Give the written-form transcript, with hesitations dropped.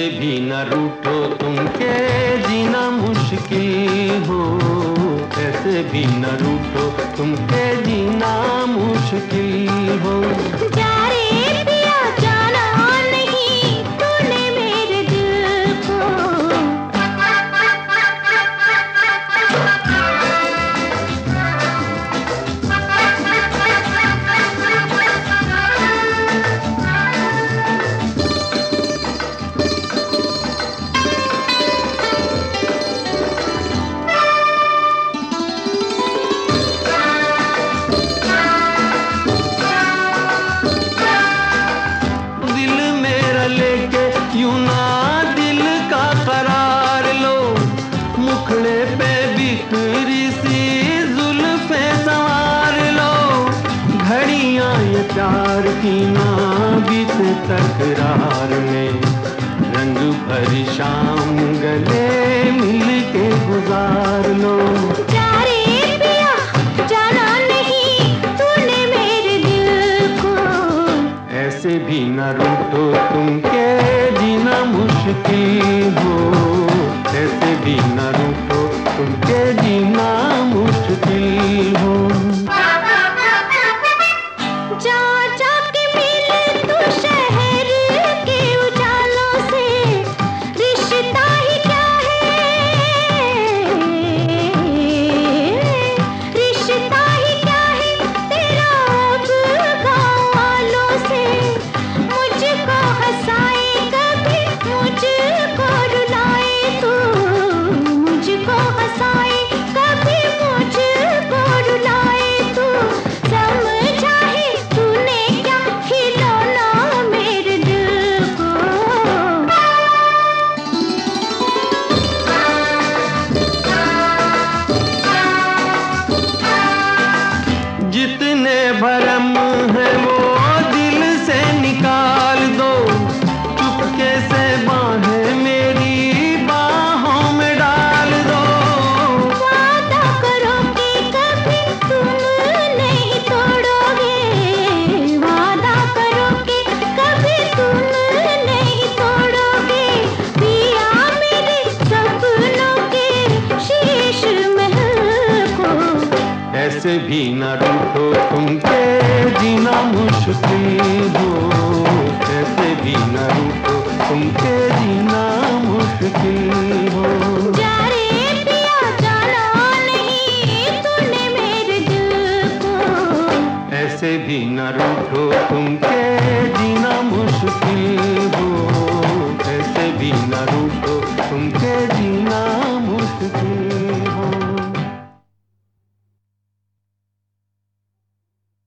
ऐसे भी न रूठो तुम के जीना मुश्किल हो, ऐसे भी न रूठो तुम के जीना मुश्किल हो। जा रे पिया जाना नहीं तूने मेरे दिल को। यूं ना दिल का करार लो, मुखड़े पे बिखरी सी जुल्फे संवार लो। घड़ियां ये प्यार की ना बीते तकरार में, रंग भरी शाम गले मिल के गुजार लो। जा रे पिया जाना नहीं तूने मेरे दिल को। ऐसे भी न रूठो तुम के जीना मुश्किल हो, ऐसे भी न रूठो तुमके जीना मुश्किल हो। जा जाके मिल तू शहर के उजालों से, रिश्ता ही क्या है, रिश्ता ही क्या है तेरा अब गाँव वालों से। मुझको हंसाए कभी मुझको रुलाए तू, मुझको हंसाए कभी मुझको रुलाए तू। समझा है तूने क्या खिलौना मेरे दिल को। जितने भरम है वो दिल से निकाल दो, चुपके से बाहें मेरी बाहों में डाल दो। वादा करो कि कभी तुम नहीं तोड़ोगे, वादा करो कि कभी तुम नहीं तोड़ोगे। पिया मेरे सपनों के शीश महल को। ऐसे भी न रूठो तुमके जीना मुश्किल हो, ऐसे भी न रूठो तुमके जीना मुश्किल हो। जा रे पिया जाना नहीं तूने मेरे दिल को। ऐसे भी न रूठो तुमके जीना मुश्किल